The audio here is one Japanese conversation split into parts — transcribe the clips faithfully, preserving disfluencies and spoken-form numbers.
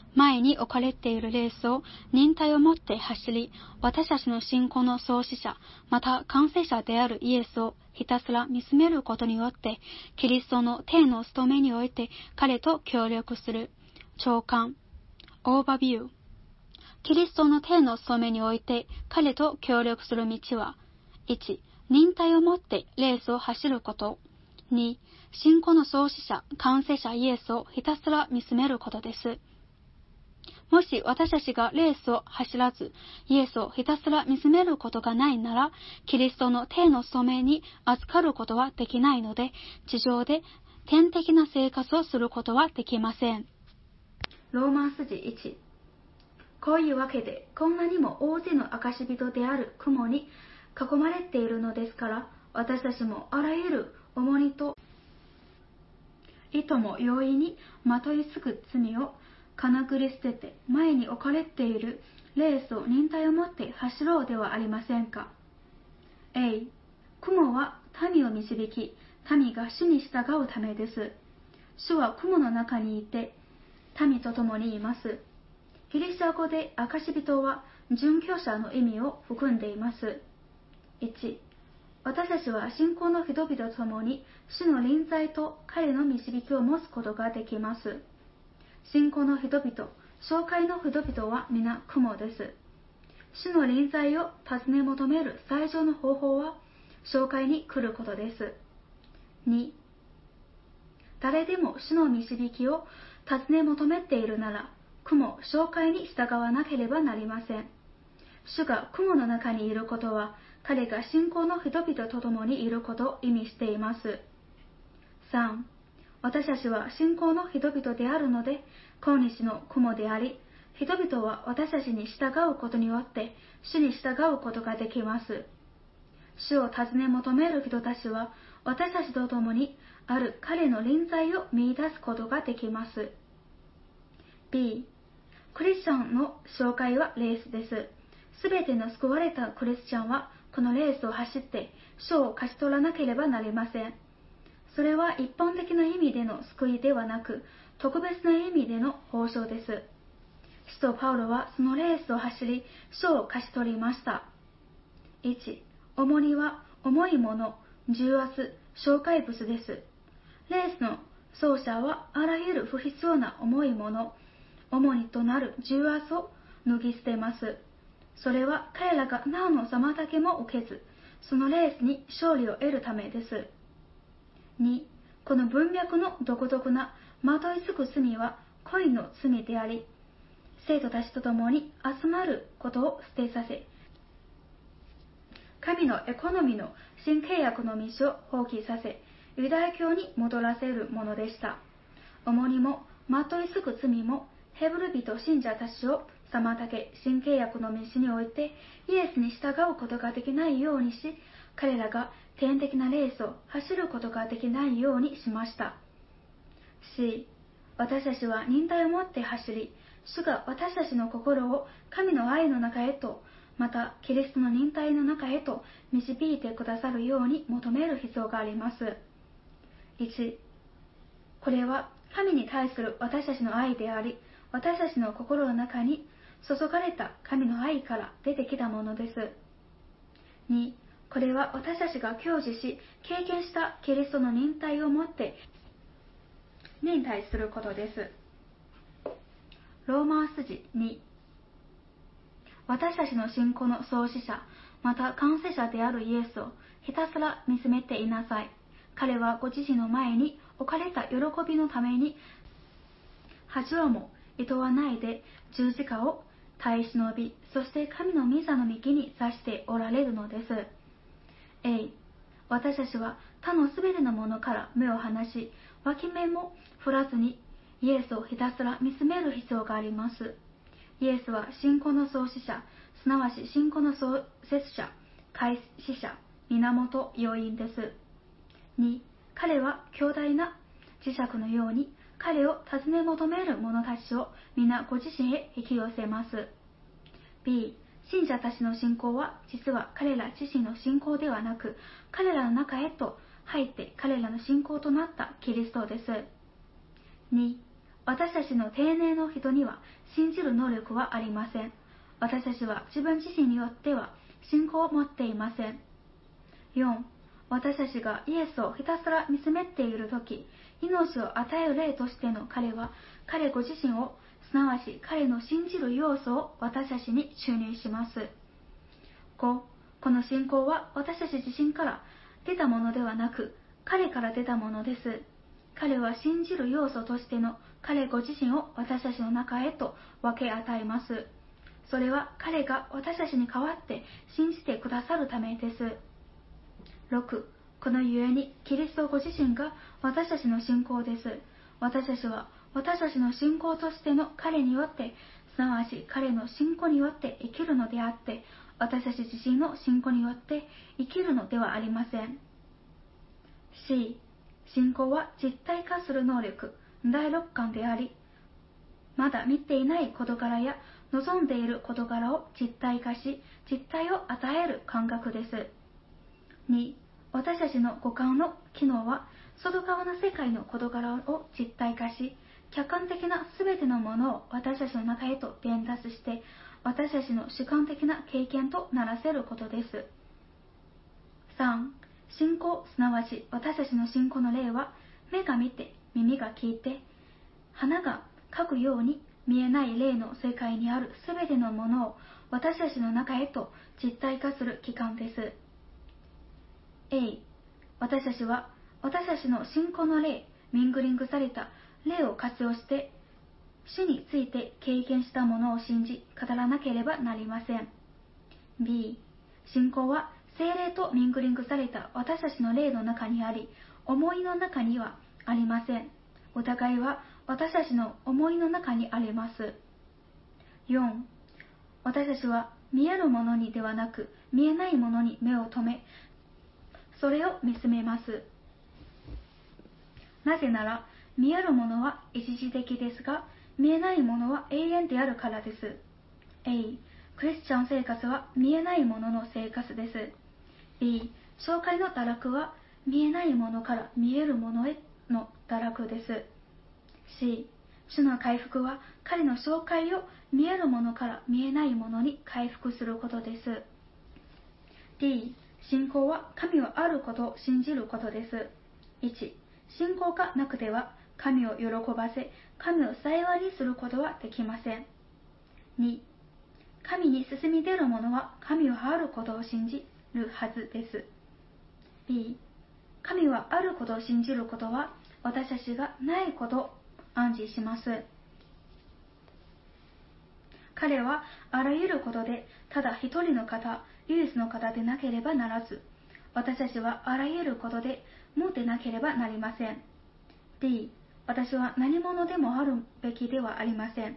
前に置かれているレースを忍耐を持って走り、私たちの信仰の創始者、また完成者であるイエスをひたすら見つめることによって、キリストの天の務めにおいて彼と協力する。長官、オーバービュー。キリストの天の務めにおいて彼と協力する道は、いち、忍耐を持ってレースを走ること。に、信仰の創始者、完成者イエスをひたすら見つめることです。もし私たちがレースを走らず、イエスをひたすら見つめることがないなら、キリストの天の務めに預かることはできないので、地上で天的な生活をすることはできません。ローマ筋いち。こういうわけで、こんなにも大勢の証人である雲に囲まれているのですから、私たちもあらゆる重荷といとも容易にまといつく罪をかなぐり捨てて、前に置かれているレースを忍耐を持って走ろうではありませんか。A、雲は民を導き、民が主に従うためです。主は雲の中にいて、民と共にいます。ギリシャ語で証人は殉教者の意味を含んでいます。いち、私たちは信仰の人々と共に主の臨在と彼の導きを持つことができます。信仰の人々、教会の人々は皆雲です。主の臨在を尋ね求める最上の方法は、教会に来ることです。に、誰でも主の導きを尋ね求めているなら、雲、教会に従わなければなりません。主が雲の中にいることは、彼が信仰の人々と共にいることを意味しています。さん、私たちは信仰の人々であるので、今日の雲であり、人々は私たちに従うことによって、主に従うことができます。主を尋ね求める人たちは、私たちと共にある彼の臨在を見出すことができます。B、クリスチャンの紹介はレースです。すべての救われたクリスチャンは、このレースを走って賞を勝ち取らなければなりません。それは一般的な意味での救いではなく、特別な意味での報奨です。使徒パウロはそのレースを走り、賞を勝ち取りました。いち、重荷は重いもの、重圧、障害物です。レースの走者はあらゆる不必要な重いもの、重荷となる重圧を脱ぎ捨てます。それは彼らがなおの妨げも受けず、そのレースに勝利を得るためです。に、この文脈の独特なまといつく罪は恋の罪であり、生徒たちと共に集まることを捨てさせ、神のエコノミーの新契約の道を放棄させ、ユダヤ教に戻らせるものでした。重荷もまといつく罪もヘブル人信者たちを妨げ、新契約の道においてイエスに従うことができないようにし、彼らが天的なレースを走ることができないようにしました。C、私たちは忍耐を持って走り、主が私たちの心を神の愛の中へと、またキリストの忍耐の中へと導いてくださるように求める必要があります。いち、これは神に対する私たちの愛であり、私たちの心の中に注がれた神の愛から出てきたものです。に、これは私たちが享受し、経験したキリストの忍耐をもって忍耐することです。ローマ筋に、私たちの信仰の創始者、また完成者であるイエスをひたすら見つめていなさい。彼はご自身の前に置かれた喜びのために、恥をもいとわないで十字架を耐え忍び、そして神の御座の右に座しておられるのです。A、私たちは他のすべてのものから目を離し、脇目も振らずにイエスをひたすら見つめる必要があります。イエスは信仰の創始者、すなわち信仰の創設者、開始者、源、要因です。に、彼は強大な磁石のように彼を尋ね求める者たちを皆ご自身へ引き寄せます。B、信者たちの信仰は実は彼ら自身の信仰ではなく、彼らの中へと入って彼らの信仰となったキリストです。に、 私たちの丁寧の人には信じる能力はありません。私たちは自分自身によっては信仰を持っていません。よん. 私たちがイエスをひたすら見つめているとき、命を与える霊としての彼は、彼ご自身を、すなわち彼の信じる要素を私たちに注入します。ご. この信仰は私たち自身から出たものではなく、彼から出たものです。彼は信じる要素としての彼ご自身を私たちの中へと分け与えます。それは彼が私たちに代わって信じてくださるためです。ろく. このゆえにキリストご自身が私たちの信仰です。私たちは私たちの信仰としての彼によって、すなわち彼の信仰によって生きるのであって、私たち自身の信仰によって生きるのではありません。C. 信仰は実体化する能力、第六感であり、まだ見ていない事柄や望んでいる事柄を実体化し、実体を与える感覚です。に. 私たちの五感の機能は外側の世界の事柄を実体化し、客観的なすべてのものを私たちの中へと伝達して、私たちの主観的な経験とならせることです。さん. 信仰、すなわち私たちの信仰の霊は、目が見て、耳が聞いて、鼻が嗅ぐように見えない霊の世界にあるすべてのものを私たちの中へと実体化する器官です。A. 私たちは私たちの信仰の霊、ミングリングされた霊を活用して、主について経験したものを信じ、語らなければなりません。B. 信仰は聖霊とミングリングされた私たちの霊の中にあり、思いの中にはありません。疑いは私たちの思いの中にあります。よん. 私たちは見えるものにではなく、見えないものに目を留め、それを見つめます。なぜなら、見えるものは一時的ですが、見えないものは永遠であるからです。A. クリスチャン生活は見えないものの生活です。B. 紹介の堕落は見えないものから見えるものへの堕落です。C. 主の回復は彼の紹介を見えるものから見えないものに回復することです。D. 信仰は神はあることを信じることです。いち. 信仰がなくては神を喜ばせ、神を幸いにすることはできません。に. 神に進み出る者は神はあることを信じるはずです。B. 神はあることを信じることは私たちがないことを暗示します。彼はあらゆることでただ一人の方、唯一の方でなければならず、私たちはあらゆることで無でなければなりません。D. 私は何者でもあるべきではありません。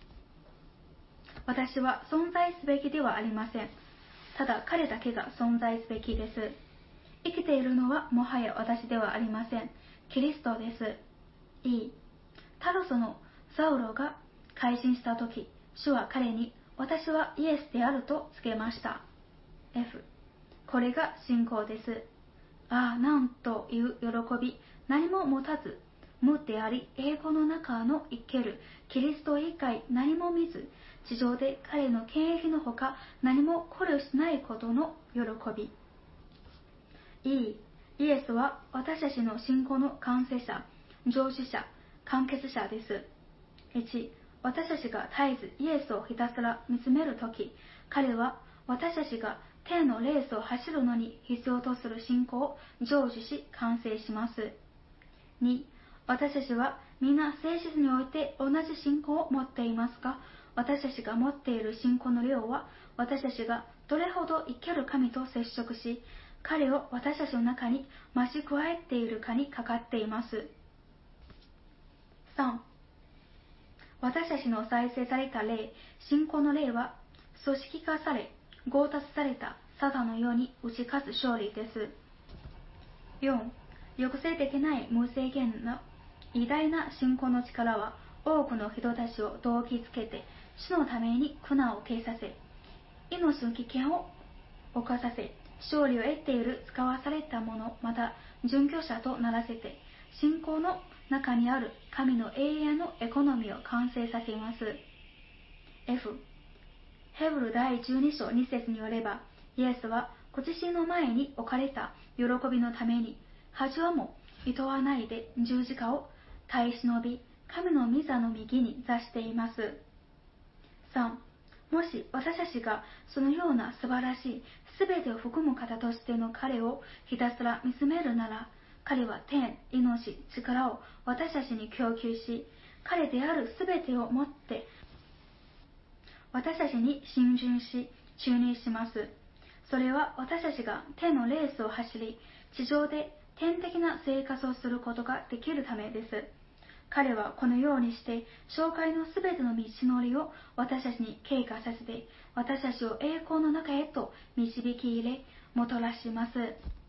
私は存在すべきではありません。ただ彼だけが存在すべきです。生きているのはもはや私ではありません。キリストです。E. タロスのサウロが改心したとき、主は彼に私はイエスであると告げました。F. これが信仰です。ああ、なんという喜び、何も持たず、無であり、栄光の中の生けるキリスト以外何も見ず、地上で彼の権益のほか何も考慮しないことの喜び。E. イエスは私たちの信仰の完成者、成就者、完結者です。いち. 私たちが絶えずイエスをひたすら見つめるとき、彼は私たちが天のレースを走るのに必要とする信仰を成就し完成します。に. 私たちは皆聖実において同じ信仰を持っていますが、私たちが持っている信仰の量は私たちがどれほど生ける神と接触し、彼を私たちの中に増し加えているかにかかっています。さん. 私たちの再生された霊、信仰の霊は組織化され、強奪されたサタンのように打ち勝つ勝利です。よん. 抑制できない無制限な偉大な信仰の力は多くの人たちを動機づけて、主のために苦難を呈させ、命の危険を冒させ、勝利を得ている使わされた者、また殉教者とならせて、信仰の中にある神の永遠のエコノミーを完成させます。F、ヘブル第じゅうに章に節によれば、イエスはご自身の前に置かれた喜びのために、恥をも厭わないで十字架を耐え忍び、神の御座の右に座しています。さん、もし私たちがそのような素晴らしい全てを含む方としての彼をひたすら見つめるなら、彼は天、命、力を私たちに供給し、彼である全てをもって私たちに浸潤し、注入します。それは私たちが天のレースを走り、地上で天的な生活をすることができるためです。彼はこのようにして、紹介のすべての道のりを私たちに経過させて、私たちを栄光の中へと導き入れ、もたらします。